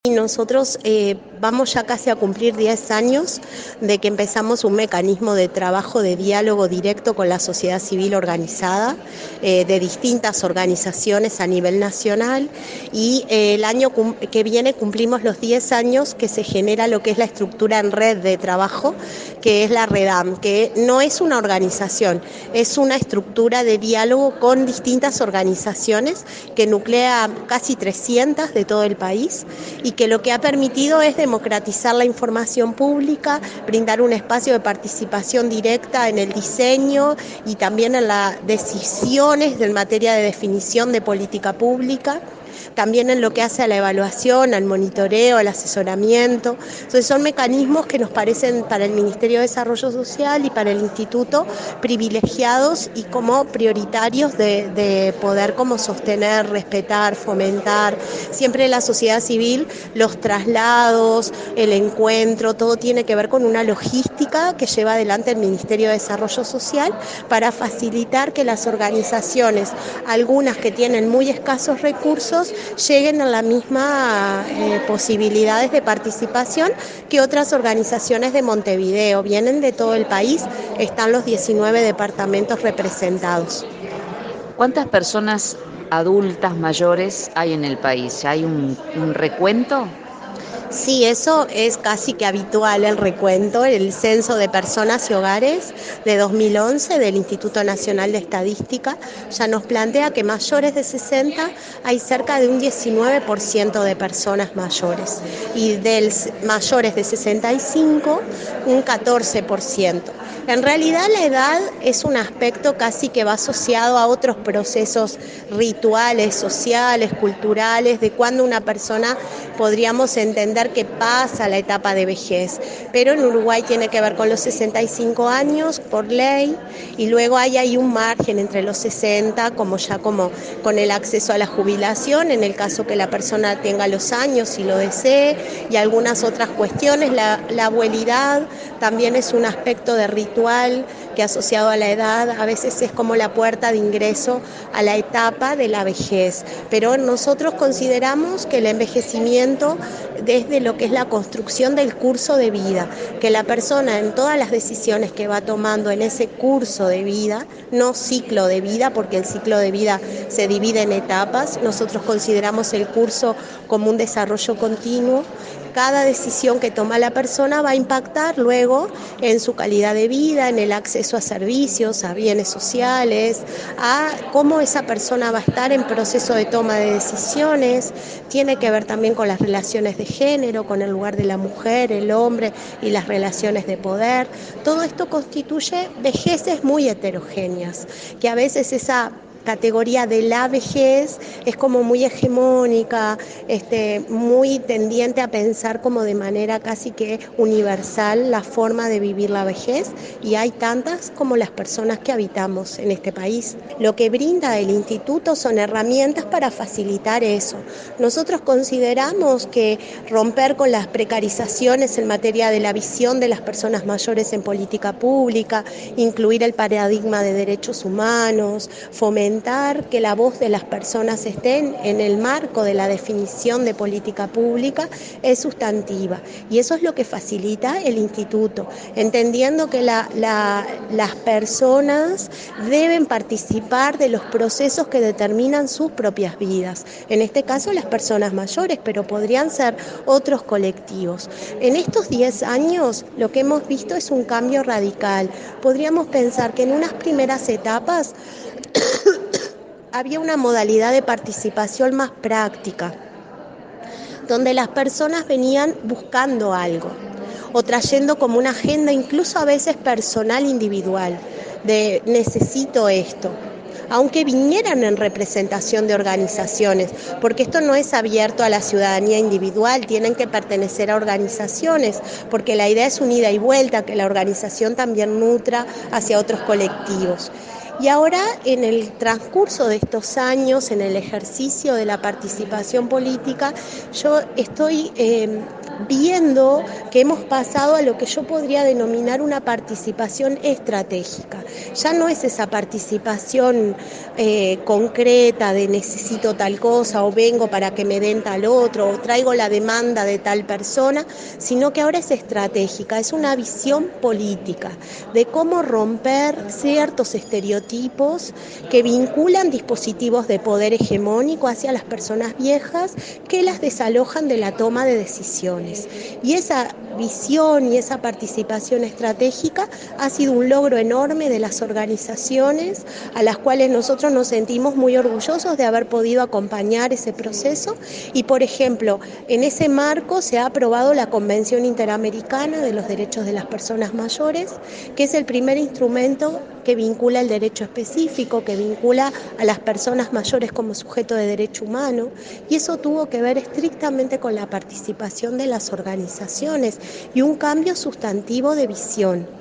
Y nosotros vamos ya casi a cumplir 10 años de que empezamos un mecanismo de trabajo de diálogo directo con la sociedad civil organizada de distintas organizaciones a nivel nacional y el año que viene cumplimos los 10 años que se genera lo que es la estructura en red de trabajo, que es la REDAM, que no es una organización, es una estructura de diálogo con distintas organizaciones que nuclea casi 300 de todo el país y que lo que ha permitido es democratizar la información pública, brindar un espacio de participación directa en el diseño y también en las decisiones en materia de definición de política pública, también en lo que hace a la evaluación, al monitoreo, al asesoramiento. Entonces son mecanismos que nos parecen para el Ministerio de Desarrollo Social y para el Instituto privilegiados y como prioritarios de poder como sostener, respetar, fomentar. Siempre la sociedad civil, los traslados, el encuentro, todo tiene que ver con una logística que lleva adelante el Ministerio de Desarrollo Social para facilitar que las organizaciones, algunas que tienen muy escasos recursos, lleguen a la misma posibilidades de participación que otras organizaciones de Montevideo. Vienen de todo el país, están los 19 departamentos representados. ¿Cuántas personas adultas mayores hay en el país? ¿Hay un recuento? Sí, eso es casi que habitual el recuento, el censo de personas y hogares de 2011 del Instituto Nacional de Estadística ya nos plantea que mayores de 60 hay cerca de un 19% de personas mayores y de mayores de 65 un 14%. En realidad la edad es un aspecto casi que va asociado a otros procesos rituales, sociales, culturales, de cuando una persona podríamos entender que pasa la etapa de vejez, pero en Uruguay tiene que ver con los 65 años por ley y luego hay ahí un margen entre los 60 como con el acceso a la jubilación en el caso que la persona tenga los años y lo desee y algunas otras cuestiones. La abuelidad también es un aspecto de ritual que asociado a la edad a veces es como la puerta de ingreso a la etapa de la vejez, pero nosotros consideramos que el envejecimiento desde lo que es la construcción del curso de vida, que la persona en todas las decisiones que va tomando en ese curso de vida, no ciclo de vida, porque el ciclo de vida se divide en etapas, nosotros consideramos el curso como un desarrollo continuo. Cada decisión que toma la persona va a impactar luego en su calidad de vida, en el acceso a servicios, a bienes sociales, a cómo esa persona va a estar en proceso de toma de decisiones. Tiene que ver también con las relaciones de género, con el lugar de la mujer, el hombre y las relaciones de poder. Todo esto constituye vejeces muy heterogéneas, que a veces esa categoría de la vejez es como muy hegemónica, muy tendiente a pensar como de manera casi que universal la forma de vivir la vejez y hay tantas como las personas que habitamos en este país. Lo que brinda el instituto son herramientas para facilitar eso. Nosotros consideramos que romper con las precarizaciones en materia de la visión de las personas mayores en política pública, incluir el paradigma de derechos humanos, fomentar que la voz de las personas estén en el marco de la definición de política pública es sustantiva y eso es lo que facilita el instituto, entendiendo que las personas deben participar de los procesos que determinan sus propias vidas, en este caso las personas mayores, pero podrían ser otros colectivos. En estos 10 años lo que hemos visto es un cambio radical. Podríamos pensar que en unas primeras etapas había una modalidad de participación más práctica, donde las personas venían buscando algo o trayendo como una agenda, incluso a veces personal individual, de necesito esto, aunque vinieran en representación de organizaciones, porque esto no es abierto a la ciudadanía individual, tienen que pertenecer a organizaciones, porque la idea es un ida y vuelta, que la organización también nutra hacia otros colectivos. Y ahora, en el transcurso de estos años, en el ejercicio de la participación política, yo estoy viendo que hemos pasado a lo que yo podría denominar una participación estratégica. Ya no es esa participación concreta de necesito tal cosa o vengo para que me den tal otro o traigo la demanda de tal persona, sino que ahora es estratégica, es una visión política de cómo romper ciertos estereotipos que vinculan dispositivos de poder hegemónico hacia las personas viejas que las desalojan de la toma de decisiones. Y esa visión y esa participación estratégica ha sido un logro enorme de las organizaciones a las cuales nosotros nos sentimos muy orgullosos de haber podido acompañar ese proceso y, por ejemplo, en ese marco se ha aprobado la Convención Interamericana de los Derechos de las Personas Mayores, que es el primer instrumento que vincula el derecho específico, que vincula a las personas mayores como sujeto de derecho humano, y eso tuvo que ver estrictamente con la participación de las organizaciones y un cambio sustantivo de visión.